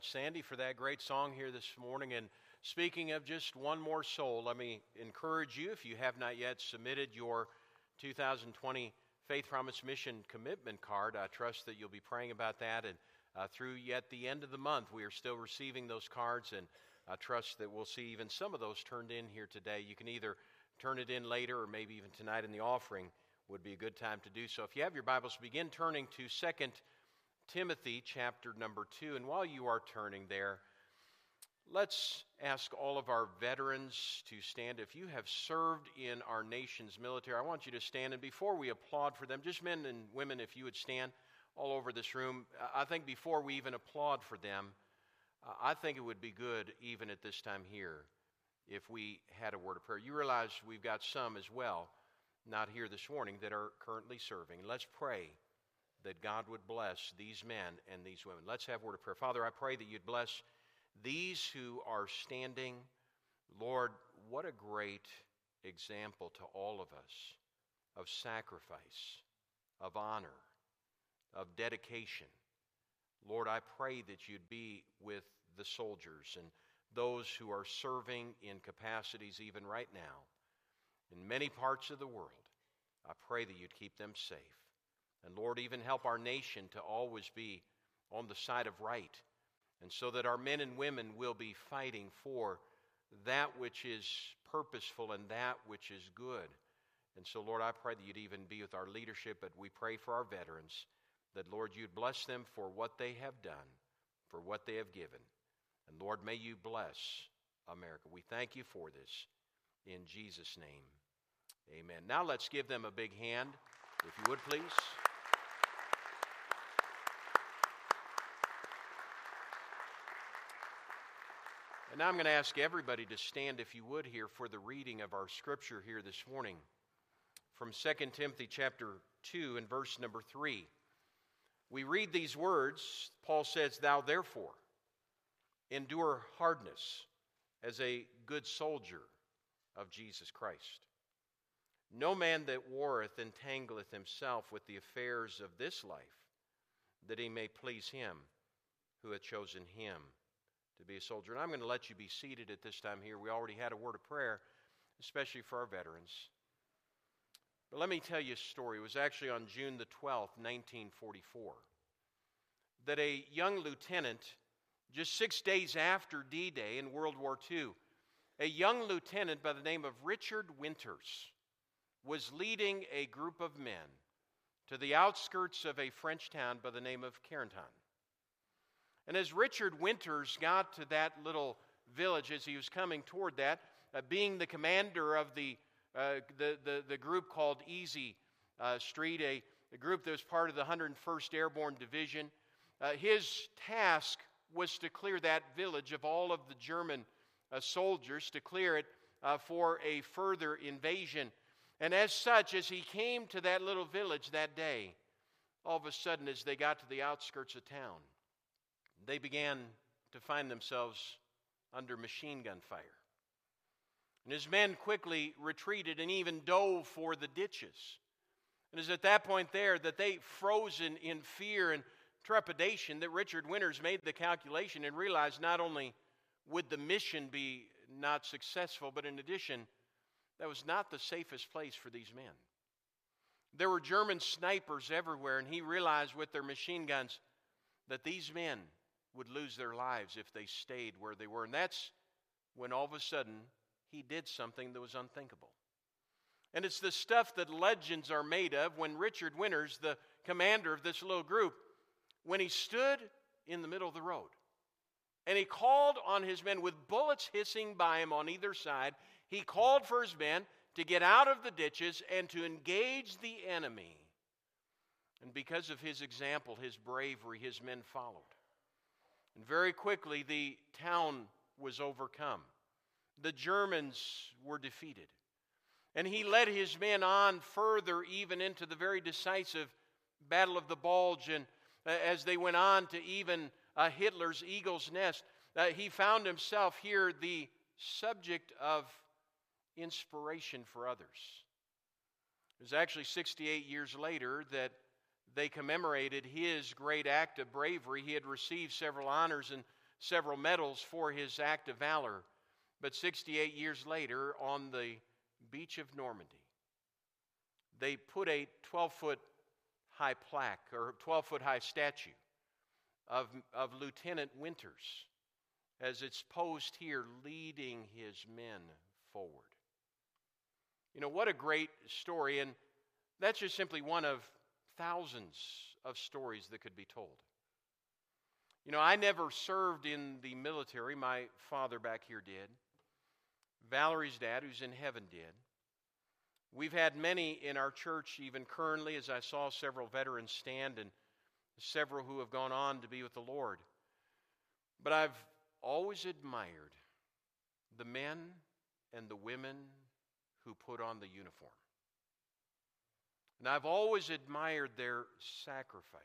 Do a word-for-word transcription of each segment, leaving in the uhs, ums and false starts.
Sandy, for that great song here this morning. And speaking of just one more soul, let me encourage you, if you have not yet submitted your two thousand twenty Faith Promise Mission Commitment Card, I trust that you'll be praying about that. And uh, through yet the end of the month, we are still receiving those cards, and I trust that we'll see even some of those turned in here today. You can either turn it in later or maybe even tonight in the offering would be a good time to do so. If you have your Bibles, begin turning to Second Timothy chapter number two. And while you are turning there, let's ask all of our veterans to stand. If you have served in our nation's military, I want you to stand. And before we applaud for them, just men and women, if you would stand all over this room, I think before we even applaud for them, I think it would be good even at this time here if we had a word of prayer. You realize we've got some as well, not here this morning, that are currently serving. Let's pray that God would bless these men and these women. Let's have a word of prayer. Father, I pray that you'd bless these who are standing. Lord, what a great example to all of us of sacrifice, of honor, of dedication. Lord, I pray that you'd be with the soldiers and those who are serving in capacities even right now in many parts of the world. I pray that you'd keep them safe. And Lord, even help our nation to always be on the side of right, and so that our men and women will be fighting for that which is purposeful and that which is good. And so, Lord, I pray that you'd even be with our leadership, but we pray for our veterans, that, Lord, you'd bless them for what they have done, for what they have given. And, Lord, may you bless America. We thank you for this. In Jesus' name, amen. Now let's give them a big hand, if you would, please. And now I'm going to ask everybody to stand, if you would, here for the reading of our scripture here this morning from Second Timothy chapter two and verse number three. We read these words. Paul says, "Thou therefore endure hardness as a good soldier of Jesus Christ. No man that warreth entangleth himself with the affairs of this life, that he may please him who hath chosen him to be a soldier." And I'm going to let you be seated at this time here. We already had a word of prayer, especially for our veterans. But let me tell you a story. It was actually on June the twelfth, nineteen forty-four, that a young lieutenant, just six days after D-Day in World War Two, a young lieutenant by the name of Richard Winters was leading a group of men to the outskirts of a French town by the name of Carentan. And as Richard Winters got to that little village, as he was coming toward that, uh, being the commander of the, uh, the, the, the group called Easy uh, Street, a, a group that was part of the one hundred first Airborne Division, uh, his task was to clear that village of all of the German uh, soldiers, to clear it uh, for a further invasion. And as such, as he came to that little village that day, all of a sudden, as they got to the outskirts of town, they began to find themselves under machine gun fire. And his men quickly retreated and even dove for the ditches. And it was at that point there that they, frozen in fear and trepidation, that Richard Winters made the calculation and realized not only would the mission be not successful, but in addition, that was not the safest place for these men. There were German snipers everywhere, and he realized with their machine guns that these men would lose their lives if they stayed where they were. And that's when all of a sudden he did something that was unthinkable. And it's the stuff that legends are made of. When Richard Winters, the commander of this little group, when he stood in the middle of the road and he called on his men with bullets hissing by him on either side, he called for his men to get out of the ditches and to engage the enemy. And because of his example, his bravery, his men followed. And very quickly, the town was overcome. The Germans were defeated. And he led his men on further, even into the very decisive Battle of the Bulge. And uh, as they went on to even uh, Hitler's Eagle's Nest, uh, he found himself here the subject of inspiration for others. It was actually sixty-eight years later that they commemorated his great act of bravery. He had received several honors and several medals for his act of valor. But sixty-eight years later, on the beach of Normandy, they put a twelve-foot high plaque, or twelve-foot high statue of, of Lieutenant Winters, as it's posed here, leading his men forward. You know, what a great story, and that's just simply one of thousands of stories that could be told. You know, I never served in the military. My father back here did. Valerie's dad, who's in heaven, did. We've had many in our church, even currently, as I saw several veterans stand and several who have gone on to be with the Lord. But I've always admired the men and the women who put on the uniform. And I've always admired their sacrifice.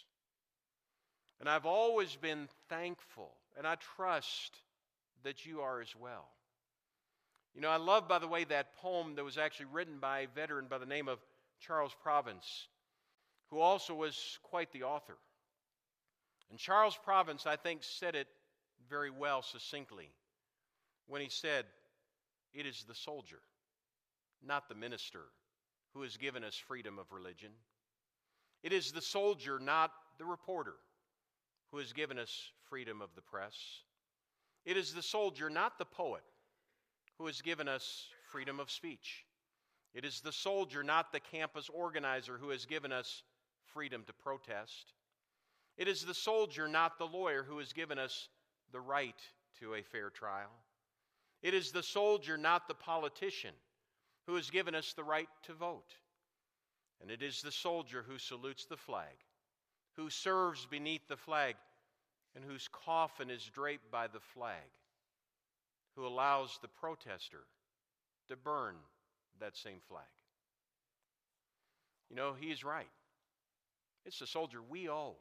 And I've always been thankful, and I trust that you are as well. You know, I love, by the way, that poem that was actually written by a veteran by the name of Charles Province, who also was quite the author. And Charles Province, I think, said it very well, succinctly, when he said, "It is the soldier, not the minister, who has given us freedom of religion. It is the soldier, not the reporter, who has given us freedom of the press. It is the soldier, not the poet, who has given us freedom of speech. It is the soldier, not the campus organizer, who has given us freedom to protest. It is the soldier, not the lawyer, who has given us the right to a fair trial. It is the soldier, not the politician, who has given us the right to vote. And it is the soldier who salutes the flag, who serves beneath the flag, and whose coffin is draped by the flag, who allows the protester to burn that same flag." You know, he is right. It's the soldier we owe.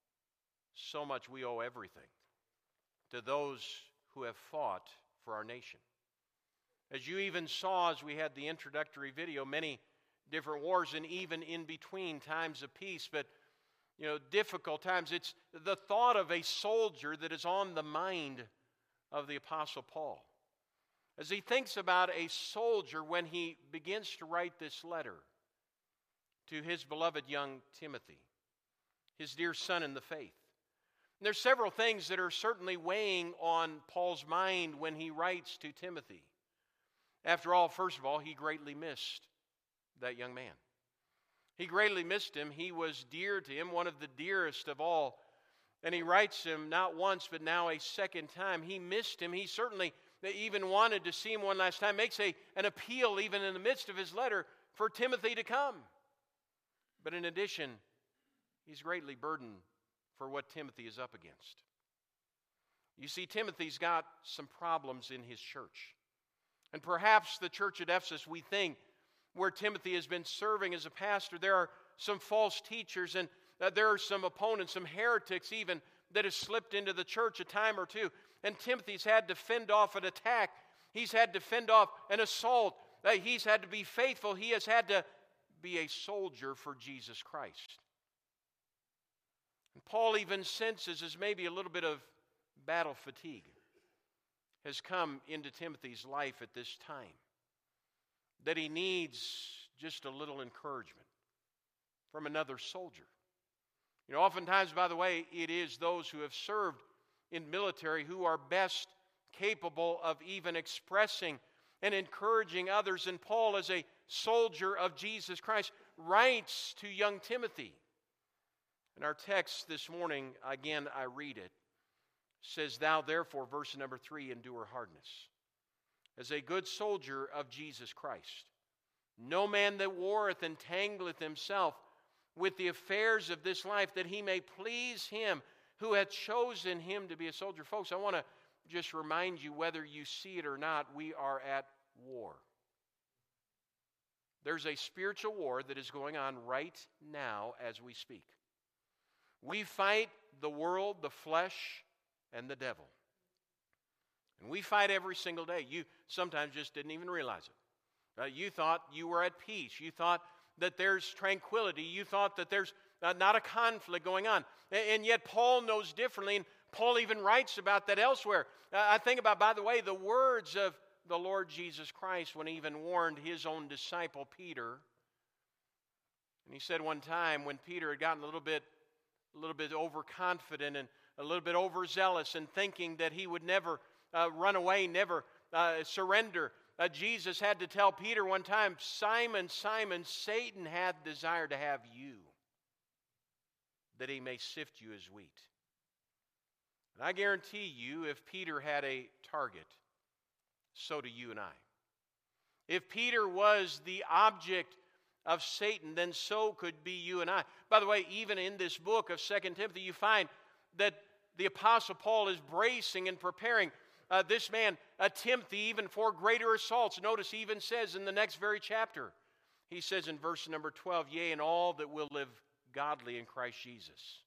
So much we owe everything to those who have fought for our nation. As you even saw as we had the introductory video, many different wars, and even in between times of peace, but you know, difficult times. It's the thought of a soldier that is on the mind of the Apostle Paul, as he thinks about a soldier when he begins to write this letter to his beloved young Timothy, his dear son in the faith. And there's several things that are certainly weighing on Paul's mind when he writes to Timothy. After all, first of all, he greatly missed that young man. He greatly missed him. He was dear to him, one of the dearest of all. And he writes him not once, but now a second time. He missed him. He certainly even wanted to see him one last time. Makes a, an appeal, even in the midst of his letter, for Timothy to come. But in addition, he's greatly burdened for what Timothy is up against. You see, Timothy's got some problems in his church. And perhaps the church at Ephesus, we think, where Timothy has been serving as a pastor, there are some false teachers, and uh, there are some opponents, some heretics even, that have slipped into the church a time or two. And Timothy's had to fend off an attack. He's had to fend off an assault. Uh, he's had to be faithful. He has had to be a soldier for Jesus Christ. And Paul even senses as maybe a little bit of battle fatigue has come into Timothy's life at this time, that he needs just a little encouragement from another soldier. You know, oftentimes, by the way, it is those who have served in military who are best capable of even expressing and encouraging others. And Paul, as a soldier of Jesus Christ, writes to young Timothy. In our text this morning, again, I read it, says, "Thou therefore," verse number three, "endure hardness, as a good soldier of Jesus Christ. No man that warreth entangleth himself with the affairs of this life, that he may please him who hath chosen him to be a soldier." Folks, I want to just remind you, whether you see it or not, we are at war. There's a spiritual war that is going on right now as we speak. We fight the world, the flesh, and the devil. And we fight every single day. You sometimes just didn't even realize it. Uh, you thought you were at peace. You thought that there's tranquility. You thought that there's uh, not a conflict going on. And, and yet Paul knows differently. And Paul even writes about that elsewhere. Uh, I think about, by the way, the words of the Lord Jesus Christ when he even warned his own disciple Peter. And he said one time when Peter had gotten a little bit, a little bit overconfident and a little bit overzealous and thinking that he would never uh, run away, never uh, surrender, uh, Jesus had to tell Peter one time, Simon, Simon, Satan hath desired to have you, that he may sift you as wheat. And I guarantee you, if Peter had a target, so do you and I. If Peter was the object of Satan, then so could be you and I. By the way, even in this book of Second Timothy, you find that the Apostle Paul is bracing and preparing uh, this man, uh, Timothy, even for greater assaults. Notice he even says in the next very chapter, he says in verse number twelve, yea, and all that will live godly in Christ Jesus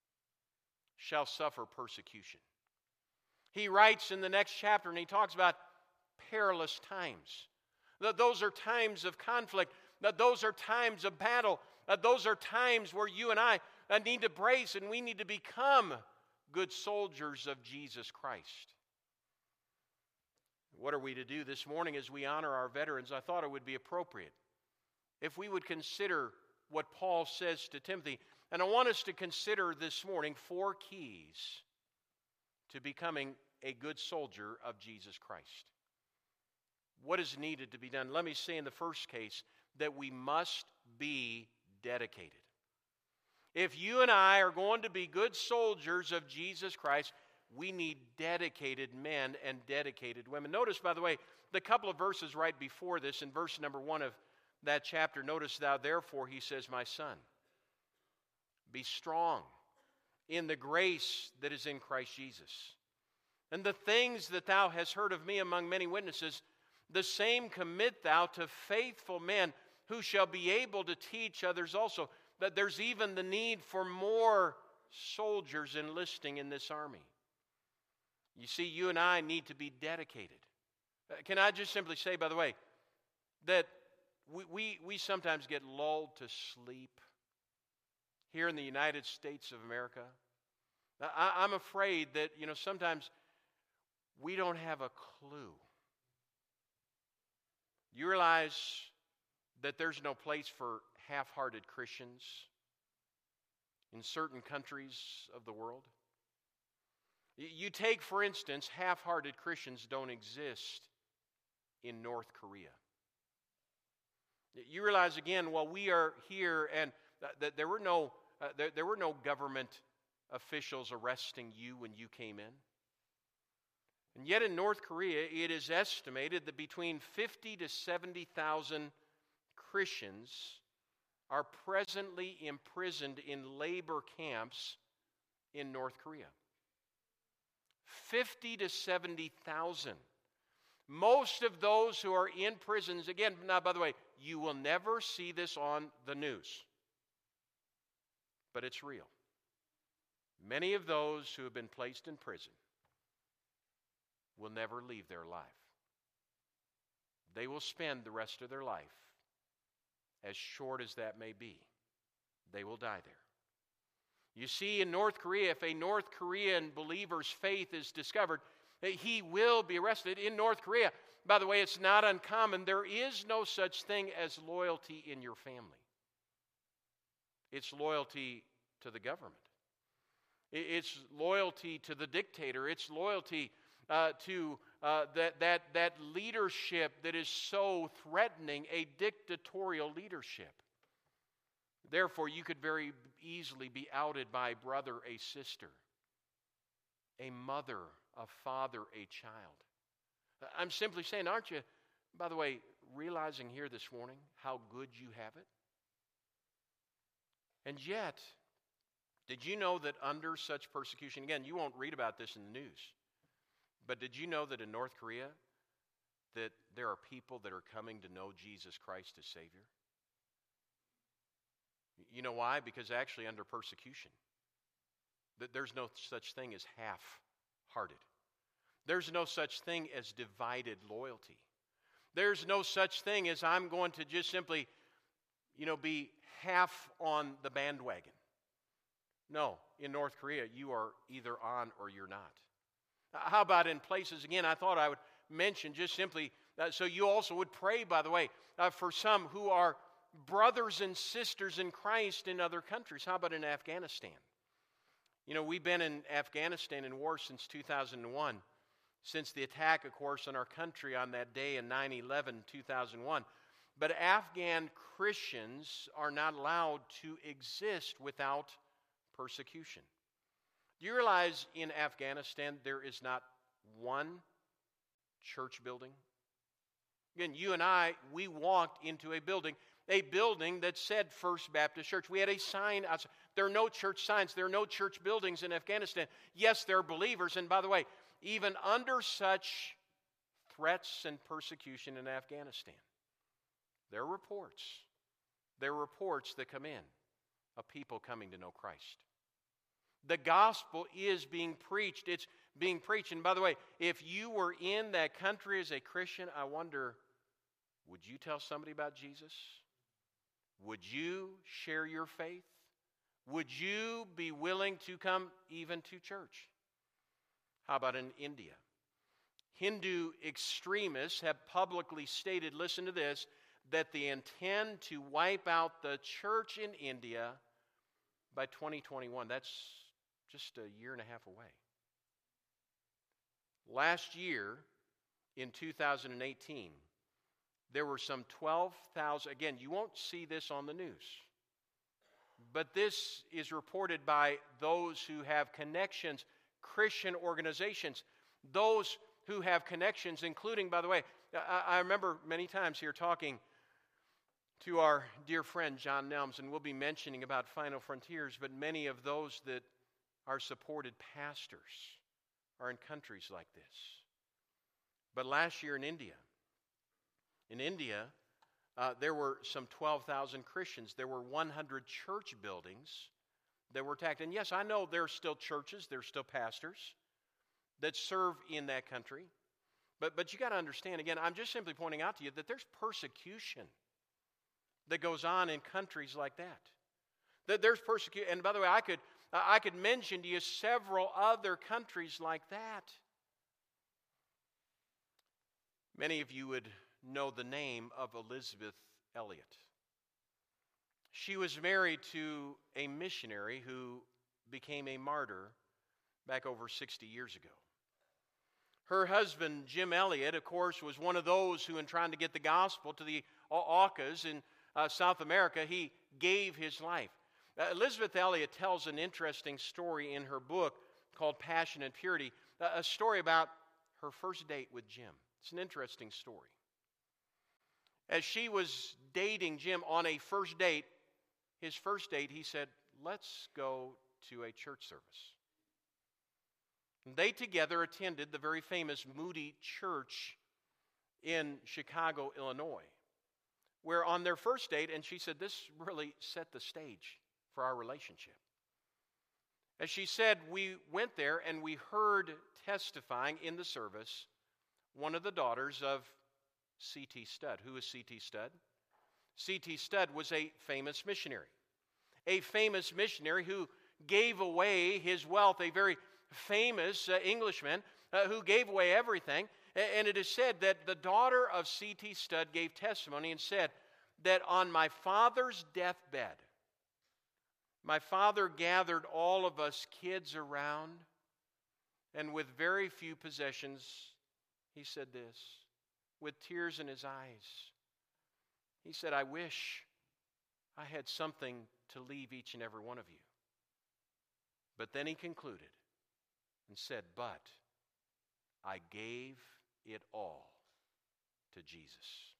shall suffer persecution. He writes in the next chapter, and he talks about perilous times. Those are times of conflict. Those are times of battle. Those are times where you and I need to brace, and we need to become good soldiers of Jesus Christ. What are we to do this morning as we honor our veterans? I thought it would be appropriate if we would consider what Paul says to Timothy. And I want us to consider this morning four keys to becoming a good soldier of Jesus Christ. What is needed to be done? Let me say in the first case that we must be dedicated. If you and I are going to be good soldiers of Jesus Christ, we need dedicated men and dedicated women. Notice, by the way, the couple of verses right before this, in verse number one of that chapter, notice thou therefore, he says, my son, be strong in the grace that is in Christ Jesus. And the things that thou hast heard of me among many witnesses, the same commit thou to faithful men who shall be able to teach others also. That there's even the need for more soldiers enlisting in this army. You see, you and I need to be dedicated. Uh, can I just simply say, by the way, that we, we, we sometimes get lulled to sleep here in the United States of America. I, I'm afraid that, you know, sometimes we don't have a clue. You realize that there's no place for half-hearted Christians in certain countries of the world? You take, for instance, half-hearted Christians don't exist in North Korea. You realize again, while we are here, and that there were no uh, there, there were no government officials arresting you when you came in. And yet in North Korea, it is estimated that between fifty to seventy thousand Christians are presently imprisoned in labor camps in North Korea. fifty to seventy thousand. Most of those who are in prisons, again, now by the way, you will never see this on the news, but it's real. Many of those who have been placed in prison will never leave their life. They will spend the rest of their life, as short as that may be, they will die there. You see, in North Korea, if a North Korean believer's faith is discovered, he will be arrested. In North Korea, by the way, it's not uncommon. There is no such thing as loyalty in your family. It's loyalty to the government. It's loyalty to the dictator. It's loyalty uh, to uh, that, that, that leadership that is so threatening, a dictatorial leadership. Therefore, you could very easily be outed by a brother, a sister, a mother, a father, a child. I'm simply saying, aren't you, by the way, realizing here this morning how good you have it? And yet, did you know that under such persecution, again, you won't read about this in the news, but did you know that in North Korea, that there are people that are coming to know Jesus Christ as Savior? You know why? Because actually under persecution, there's no such thing as half-hearted. There's no such thing as divided loyalty. There's no such thing as I'm going to just simply, you know, be half on the bandwagon. No, in North Korea, you are either on or you're not. How about in places, again, I thought I would mention just simply, uh, so you also would pray, by the way, uh, for some who are brothers and sisters in Christ in other countries. How about in Afghanistan? You know, we've been in Afghanistan in war since two thousand one, since the attack, of course, on our country on that day in nine eleven, two thousand one. But Afghan Christians are not allowed to exist without persecution. Do you realize in Afghanistan there is not one church building? Again, you and I, we walked into a building, a building that said First Baptist Church. We had a sign outside. There are no church signs. There are no church buildings in Afghanistan. Yes, there are believers. And by the way, even under such threats and persecution in Afghanistan, there are reports. There are reports that come in of people coming to know Christ. The gospel is being preached. It's being preached. And by the way, if you were in that country as a Christian, I wonder, would you tell somebody about Jesus? Would you share your faith? Would you be willing to come even to church? How about in India? Hindu extremists have publicly stated, listen to this, that they intend to wipe out the church in India by twenty twenty-one. That's just a year and a half away. Last year, in two thousand eighteen, there were some twelve thousand, again, you won't see this on the news, but this is reported by those who have connections, Christian organizations, those who have connections, including, by the way, I, I remember many times here talking to our dear friend John Nelms, and we'll be mentioning about Final Frontiers, but many of those that are supported pastors are in countries like this. But last year in India, in India, uh, there were some twelve thousand Christians. There were one hundred church buildings that were attacked. And yes, I know there are still churches, there are still pastors that serve in that country. But, but you got to understand, again, I'm just simply pointing out to you that there's persecution that goes on in countries like that. That there's persecution. And by the way, I could, I could mention to you several other countries like that. Many of you would know the name of Elisabeth Elliot. She was married to a missionary who became a martyr back over sixty years ago. Her husband, Jim Elliot, of course, was one of those who, in trying to get the gospel to the Aucas in uh, South America, he gave his life. Uh, Elisabeth Elliot tells an interesting story in her book called Passion and Purity, uh, a story about her first date with Jim. It's an interesting story. As she was dating Jim on a first date, his first date, he said, let's go to a church service. And they together attended the very famous Moody Church in Chicago, Illinois, where on their first date, and she said this really set the stage for our relationship. As she said, we went there and we heard testifying in the service one of the daughters of C T Studd. Who is C T Studd? C T Studd was a famous missionary. A famous missionary who gave away his wealth, a very famous uh, Englishman uh, who gave away everything. And it is said that the daughter of C T Studd gave testimony and said that on my father's deathbed, my father gathered all of us kids around, and with very few possessions, he said this, with tears in his eyes. He said, I wish I had something to leave each and every one of you. But then he concluded and said, but I gave it all to Jesus.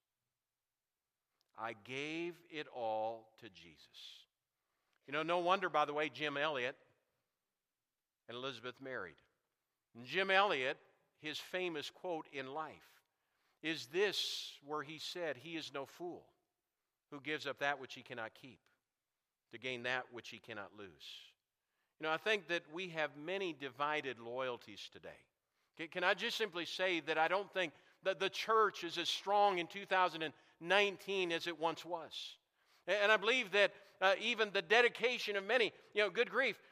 I gave it all to Jesus. You know, no wonder, by the way, Jim Elliot and Elizabeth married. And Jim Elliot, his famous quote in life, is this where he said, he is no fool who gives up that which he cannot keep to gain that which he cannot lose. You know, I think that we have many divided loyalties today. Can, can I just simply say that I don't think that the church is as strong in two thousand nineteen as it once was. And I believe that uh, even the dedication of many, you know, good grief,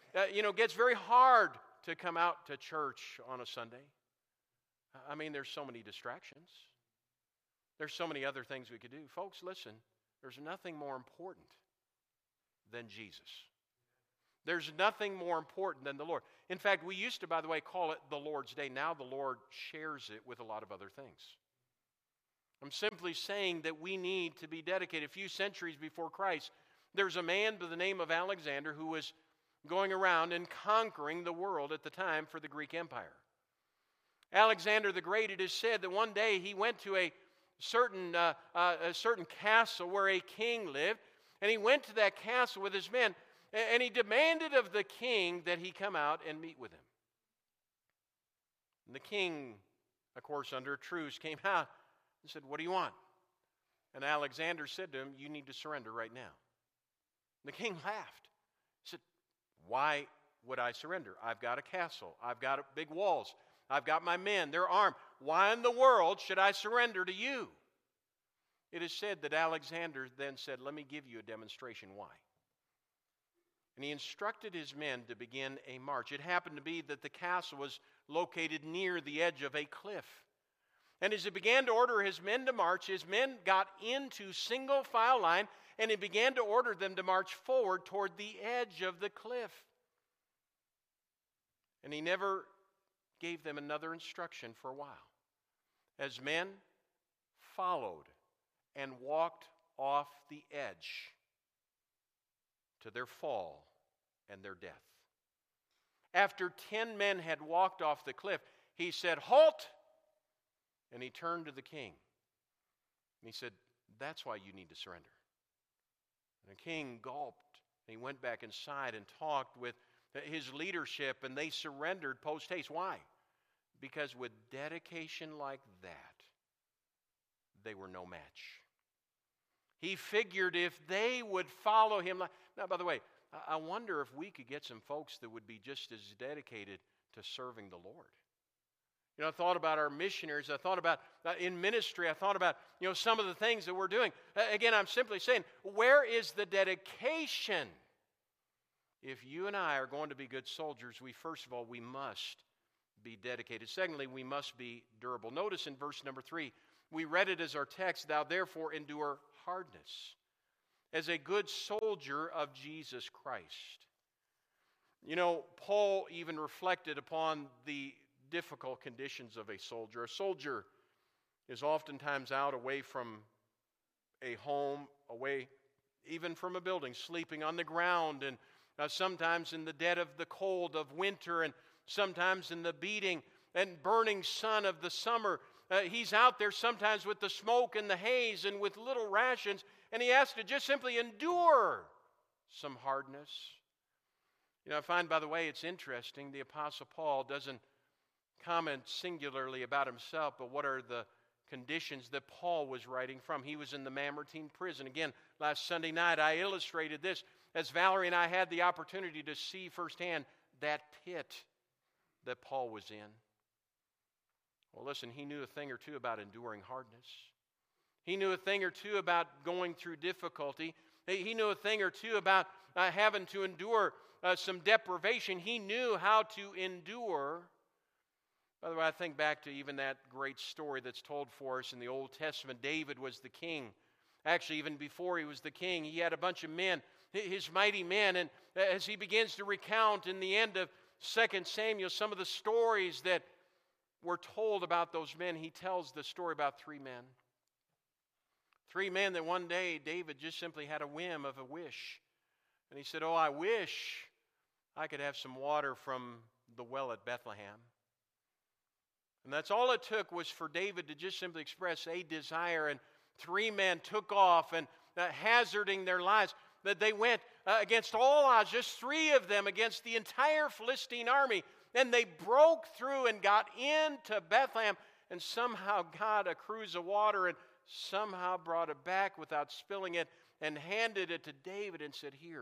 uh, you know, gets very hard to come out to church on a Sunday. I mean, there's so many distractions. There's so many other things we could do. Folks, listen, there's nothing more important than Jesus. There's nothing more important than the Lord. In fact, we used to, by the way, call it the Lord's Day. Now the Lord shares it with a lot of other things. I'm simply saying that we need to be dedicated. A few centuries before Christ, there's a man by the name of Alexander who was going around and conquering the world at the time for the Greek Empire. Alexander the Great, it is said that one day he went to a certain, uh, uh, a certain castle where a king lived, and he went to that castle with his men, and he demanded of the king that he come out and meet with him. And the king, of course, under a truce, came out and said, "What do you want?" And Alexander said to him, "You need to surrender right now." And the king laughed. He said, "Why would I surrender? I've got a castle. I've got big walls. I've got my men. They're armed. Why in the world should I surrender to you?" It is said that Alexander then said, "Let me give you a demonstration why." And he instructed his men to begin a march. It happened to be that the castle was located near the edge of a cliff. And as he began to order his men to march, his men got into single file line, and he began to order them to march forward toward the edge of the cliff. And he never gave them another instruction for a while, as men followed and walked off the edge to their fall and their death. After ten men had walked off the cliff, he said, "Halt!" And he turned to the king. And he said, "That's why you need to surrender." And the king gulped. And he went back inside and talked with his leadership, and they surrendered post haste. Why? Because with dedication like that, they were no match. He figured if they would follow him. Like, now, by the way, I wonder if we could get some folks that would be just as dedicated to serving the Lord. You know, I thought about our missionaries. I thought about uh, in ministry. I thought about, you know, some of the things that we're doing. Uh, again, I'm simply saying, where is the dedication? If you and I are going to be good soldiers, we first of all, we must be dedicated. Secondly, we must be durable. Notice in verse number three, we read it as our text, "Thou therefore endure hardness as a good soldier of Jesus Christ." You know, Paul even reflected upon the difficult conditions of a soldier. A soldier is oftentimes out away from a home, away even from a building, sleeping on the ground, and uh, sometimes in the dead of the cold of winter, and sometimes in the beating and burning sun of the summer. Uh, he's out there sometimes with the smoke and the haze and with little rations, and he has to just simply endure some hardness. You know, I find, by the way, it's interesting, the Apostle Paul doesn't comment singularly about himself, but what are the conditions that Paul was writing from? He was in the Mamertine prison. Again, last Sunday night I illustrated this as Valerie and I had the opportunity to see firsthand that pit that Paul was in. Well, listen, he knew a thing or two about enduring hardness. He knew a thing or two about going through difficulty. He knew a thing or two about uh, having to endure uh, some deprivation. He knew how to endure. By the way, I think back to even that great story that's told for us in the Old Testament. David was the king. Actually, even before he was the king, he had a bunch of men, his mighty men. And as he begins to recount in the end of Second Samuel some of the stories that were told about those men, he tells the story about three men. Three men that one day David just simply had a whim of a wish. And he said, "Oh, I wish I could have some water from the well at Bethlehem." And that's all it took, was for David to just simply express a desire. And three men took off, and uh, hazarding their lives, that they went uh, against all odds, just three of them against the entire Philistine army. And they broke through and got into Bethlehem, and somehow got a cruse of water, and somehow brought it back without spilling it, and handed it to David and said, "Here."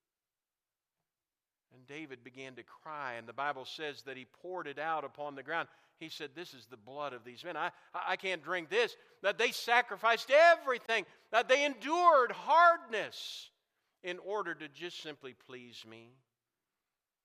And David began to cry, and the Bible says that he poured it out upon the ground. He said, "This is the blood of these men. I, I can't drink this." That they sacrificed everything. That they endured hardness in order to just simply please me.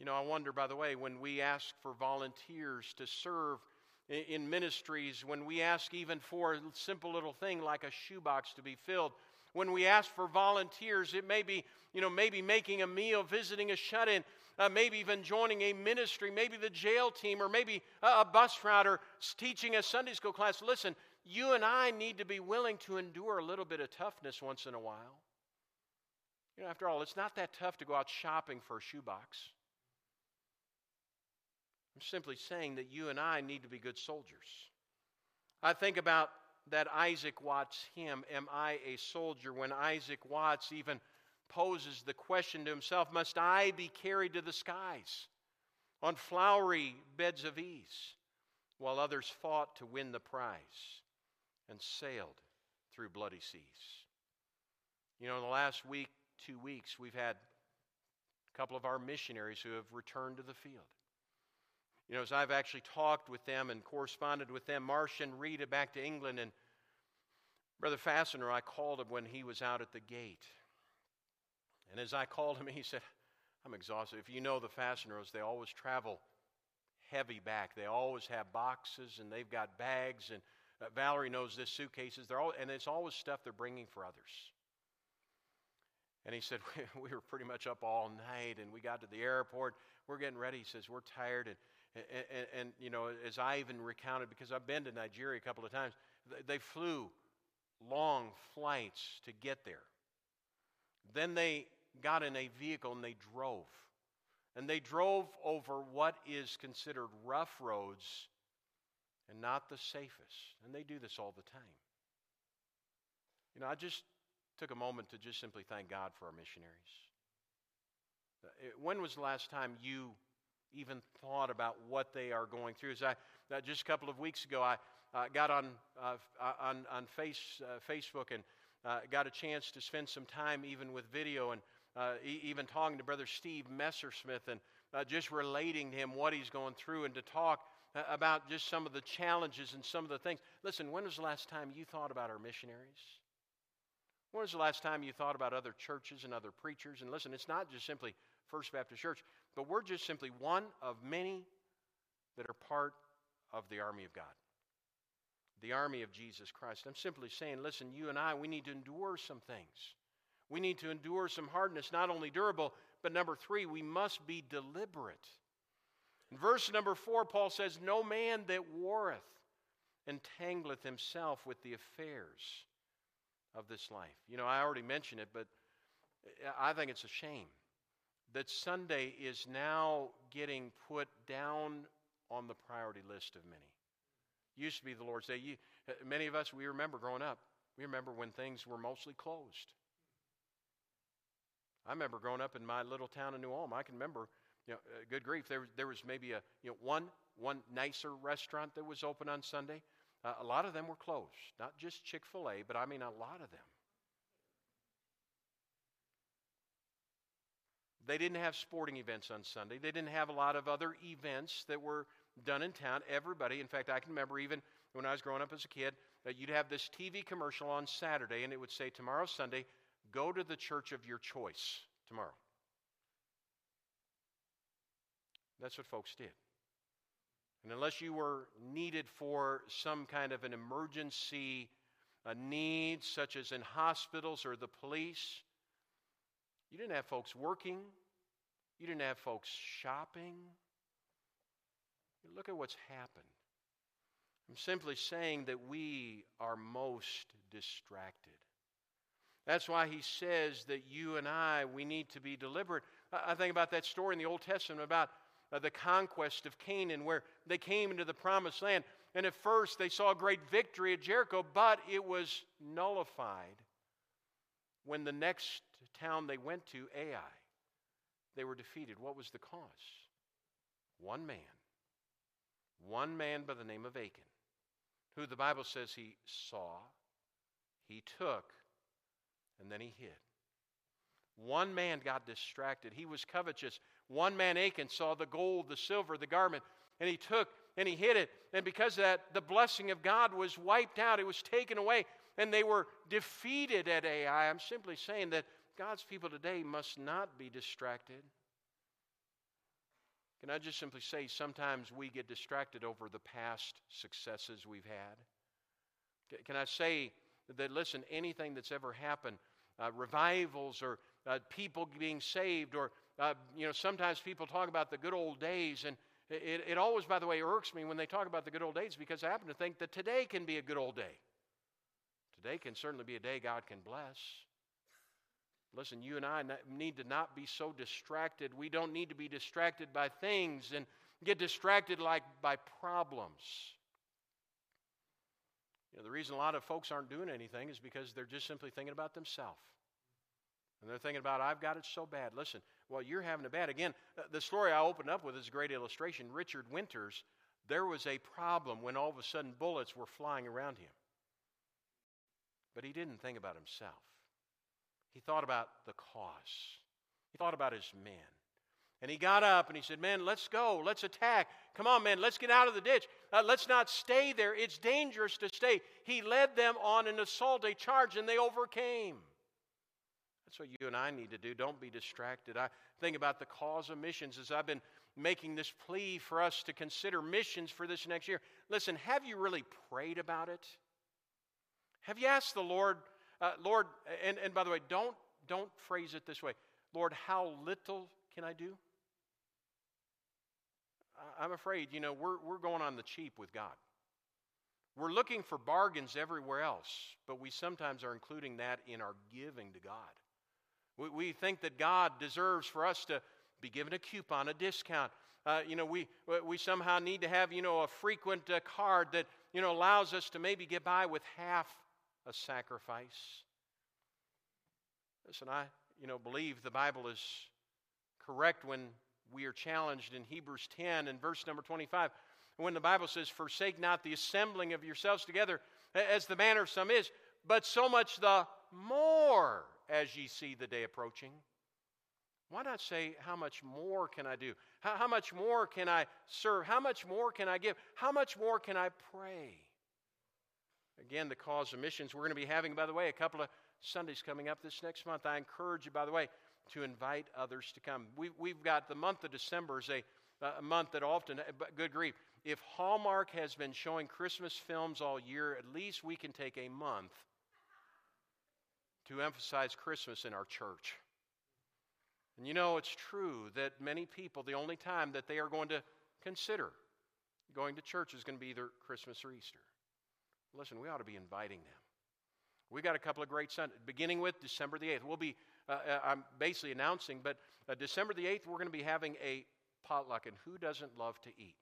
You know, I wonder, by the way, when we ask for volunteers to serve in, in ministries, when we ask even for a simple little thing like a shoebox to be filled, when we ask for volunteers, it may be, you know, maybe making a meal, visiting a shut-in, uh, maybe even joining a ministry, maybe the jail team, or maybe a, a bus route, or teaching a Sunday school class. Listen, you and I need to be willing to endure a little bit of toughness once in a while. You know, after all, it's not that tough to go out shopping for a shoebox. I'm simply saying that you and I need to be good soldiers. I think about that Isaac Watts hymn, Am I a Soldier? When Isaac Watts even poses the question to himself, must I be carried to the skies on flowery beds of ease, while others fought to win the prize and sailed through bloody seas? You know, in the last week, two weeks, we've had a couple of our missionaries who have returned to the field. You know, as I've actually talked with them and corresponded with them, Marcia and Rita back to England, and Brother Fastener, I called him when he was out at the gate. And as I called him, he said, I'm exhausted. If you know the Fasteners, they always travel heavy back. They always have boxes, and they've got bags, and uh, Valerie knows this, suitcases. They're all, and it's always stuff they're bringing for others. And he said, we, we were pretty much up all night, and we got to the airport. We're getting ready. He says, we're tired, and And, and, and, you know, as I even recounted, because I've been to Nigeria a couple of times, they flew long flights to get there. Then they got in a vehicle and they drove. And they drove over what is considered rough roads and not the safest. And they do this all the time. You know, I just took a moment to just simply thank God for our missionaries. When was the last time you even thought about what they are going through? As I uh, just a couple of weeks ago, I uh, got on uh, on on face uh, Facebook and uh, got a chance to spend some time even with video and uh, e- even talking to Brother Steve Messersmith and uh, just relating to him what he's going through, and to talk uh, about just some of the challenges and some of the things. Listen, when was the last time you thought about our missionaries? When was the last time you thought about other churches and other preachers? And listen, it's not just simply First Baptist Church, but we're just simply one of many that are part of the army of God, the army of Jesus Christ. I'm simply saying, listen, you and I, we need to endure some things. We need to endure some hardness, not only durable, but number three, we must be deliberate. In verse number four, Paul says, no man that warreth entangleth himself with the affairs of this life. You know, I already mentioned it, but I think it's a shame that Sunday is now getting put down on the priority list of many. Used to be the Lord's Day. You, many of us, we remember growing up, we remember when things were mostly closed. I remember growing up in my little town of New Ulm. I can remember, you know, uh, good grief, there, there was maybe a you know one one nicer restaurant that was open on Sunday. Uh, a lot of them were closed. Not just Chick-fil-A, but I mean a lot of them. They didn't have sporting events on Sunday. They didn't have a lot of other events that were done in town. Everybody, in fact, I can remember even when I was growing up as a kid, that you'd have this T V commercial on Saturday, and it would say, tomorrow Sunday, go to the church of your choice tomorrow. That's what folks did. And unless you were needed for some kind of an emergency a need, such as in hospitals or the police, you didn't have folks working. You didn't have folks shopping. Look at what's happened. I'm simply saying that we are most distracted. That's why he says that you and I, we need to be deliberate. I think about that story in the Old Testament about uh, the conquest of Canaan, where they came into the promised land. And at first they saw great victory at Jericho, but it was nullified when the next town they went to, Ai, they were defeated. What was the cause? One man. One man by the name of Achan, who the Bible says he saw, he took, and then he hid. One man got distracted. He was covetous. One man, Achan, saw the gold, the silver, the garment, and he took and he hid it. And because of that, the blessing of God was wiped out. It was taken away, and they were defeated at Ai. I'm simply saying that God's people today must not be distracted. Can I just simply say, sometimes we get distracted over the past successes we've had. Can I say that, listen, anything that's ever happened, uh, revivals or uh, people being saved, or, uh, you know, sometimes people talk about the good old days, and it, it always, by the way, irks me when they talk about the good old days, because I happen to think that today can be a good old day. Today can certainly be a day God can bless. Listen, you and I need to not be so distracted. We don't need to be distracted by things and get distracted like by problems. You know, the reason a lot of folks aren't doing anything is because they're just simply thinking about themselves. And they're thinking about, I've got it so bad. Listen, well, you're having it bad. Again, the story I opened up with is a great illustration. Richard Winters, there was a problem when all of a sudden bullets were flying around him. But he didn't think about himself. He thought about the cause. He thought about his men. And he got up and he said, man, let's go. Let's attack. Come on, man, let's get out of the ditch. Uh, let's not stay there. It's dangerous to stay. He led them on an assault, a charge, and they overcame. That's what you and I need to do. Don't be distracted. I think about the cause of missions as I've been making this plea for us to consider missions for this next year. Listen, have you really prayed about it? Have you asked the Lord, uh, Lord, and, and by the way, don't, don't phrase it this way. Lord, how little can I do? I'm afraid, you know, we're, we're going on the cheap with God. We're looking for bargains everywhere else, but we sometimes are including that in our giving to God. We, we think that God deserves for us to be given a coupon, a discount. Uh, you know, we, we somehow need to have, you know, a frequent uh, card that, you know, allows us to maybe get by with half a sacrifice. Listen, I, you know, believe the Bible is correct when we are challenged in Hebrews ten and verse number twenty-five. When the Bible says, forsake not the assembling of yourselves together, as the manner of some is, but so much the more as ye see the day approaching. Why not say, how much more can I do? How, how much more can I serve? How much more can I give? How much more can I pray? Again, the cause of missions. We're going to be having, by the way, a couple of Sundays coming up this next month. I encourage you, by the way, to invite others to come. We, we've got the month of December is a, a month that often, good grief, if Hallmark has been showing Christmas films all year, at least we can take a month to emphasize Christmas in our church. And you know, it's true that many people, the only time that they are going to consider going to church is going to be either Christmas or Easter. Listen, we ought to be inviting them. We've got a couple of great Sundays, beginning with December the eighth. We'll be, uh, I'm basically announcing, but uh, December the eighth, we're going to be having a potluck, and who doesn't love to eat?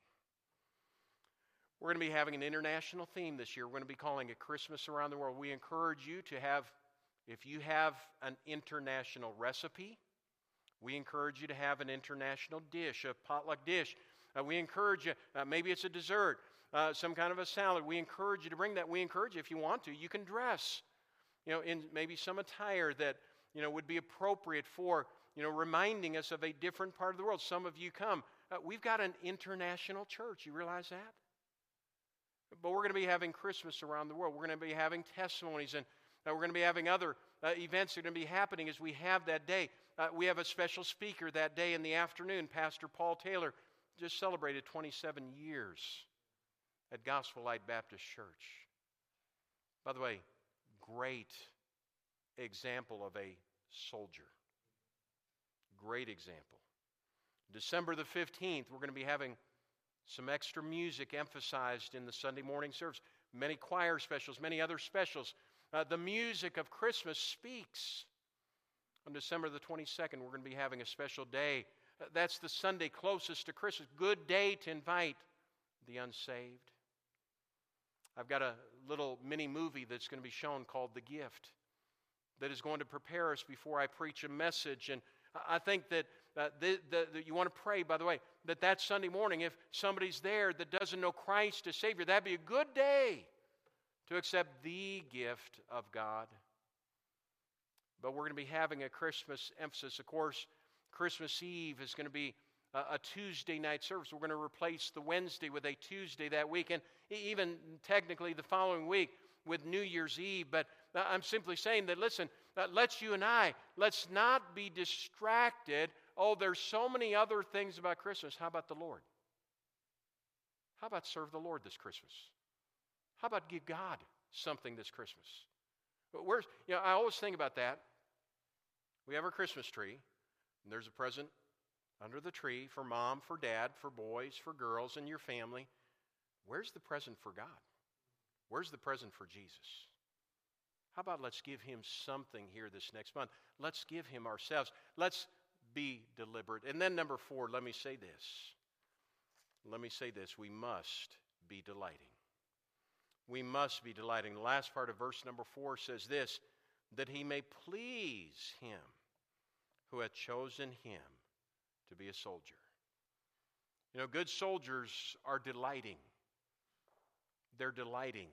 We're going to be having an international theme this year. We're going to be calling it Christmas Around the World. We encourage you to have, if you have an international recipe, we encourage you to have an international dish, a potluck dish. Uh, we encourage you, uh, maybe it's a dessert, uh, some kind of a salad. We encourage you to bring that. We encourage you, if you want to, you can dress, you know, in maybe some attire that, you know, would be appropriate for, you know, reminding us of a different part of the world. Some of you come. Uh, we've got an international church. You realize that? But we're going to be having Christmas around the world. We're going to be having testimonies, and uh, we're going to be having other uh, events that are going to be happening as we have that day. Uh, we have a special speaker that day in the afternoon. Pastor Paul Taylor just celebrated twenty-seven years at Gospel Light Baptist Church. By the way, great example of a soldier. Great example. December the fifteenth, we're going to be having some extra music emphasized in the Sunday morning service. Many choir specials, many other specials. Uh, the music of Christmas speaks. On December the twenty-second, we're going to be having a special day. Uh, that's the Sunday closest to Christmas. Good day to invite the unsaved. I've got a little mini movie that's going to be shown called The Gift that is going to prepare us before I preach a message. And I think that uh, the, the, the, you want to pray, by the way, that that Sunday morning, if somebody's there that doesn't know Christ as Savior, that'd be a good day to accept the gift of God. But we're going to be having a Christmas emphasis. Of course, Christmas Eve is going to be a, a Tuesday night service. We're going to replace the Wednesday with a Tuesday that week, and even technically the following week with New Year's Eve. But I'm simply saying that, listen, uh, let's you and I, let's not be distracted oh, there's so many other things about Christmas. How about the Lord? How about serve the Lord this Christmas? How about give God something this Christmas? But where's, you know, I always think about that. We have our Christmas tree, and there's a present under the tree for mom, for dad, for boys, for girls, and your family. Where's the present for God? Where's the present for Jesus? How about let's give him something here this next month? Let's give him ourselves. Let's be deliberate. And then number four, let me say this. Let me say this. We must be delighting. We must be delighting. The last part of verse number four says this, that he may please him who hath chosen him to be a soldier. You know, good soldiers are delighting. They're delighting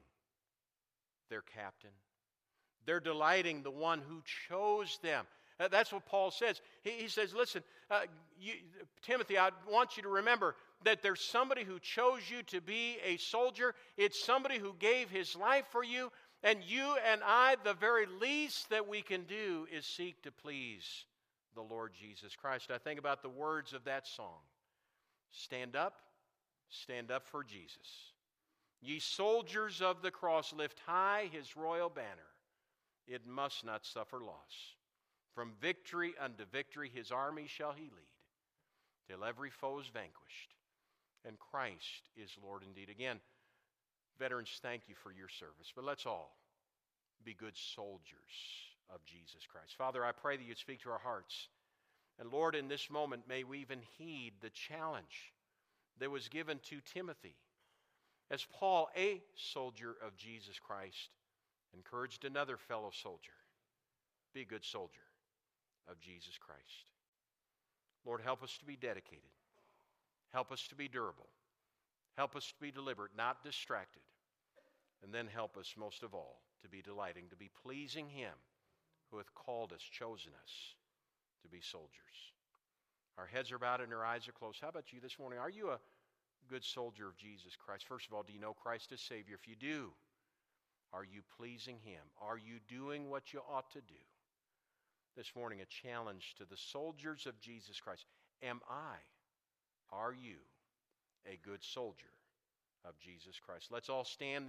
their captain. They're delighting the one who chose them. Uh, that's what Paul says. He, he says, listen, uh, you, Timothy, I want you to remember that there's somebody who chose you to be a soldier. It's somebody who gave his life for you. And you and I, the very least that we can do is seek to please the Lord Jesus Christ. I think about the words of that song. Stand up, stand up for Jesus. Ye soldiers of the cross, lift high his royal banner. It must not suffer loss. From victory unto victory his army shall he lead, till every foe is vanquished, and Christ is Lord indeed. Again, veterans, thank you for your service, but let's all be good soldiers of Jesus Christ. Father, I pray that you'd speak to our hearts. And Lord, in this moment, may we even heed the challenge that was given to Timothy as Paul, a soldier of Jesus Christ, encouraged another fellow soldier. Be a good soldier of Jesus Christ. Lord, help us to be dedicated. Help us to be durable. Help us to be deliberate, not distracted. And then help us, most of all, to be delighting, to be pleasing him who hath called us, chosen us to be soldiers. Our heads are bowed and our eyes are closed. How about you this morning? Are you a good soldier of Jesus Christ? First of all, do you know Christ as Savior? If you do, are you pleasing him? Are you doing what you ought to do? This morning, a challenge to the soldiers of Jesus Christ. Am I, are you, a good soldier of Jesus Christ? Let's all stand.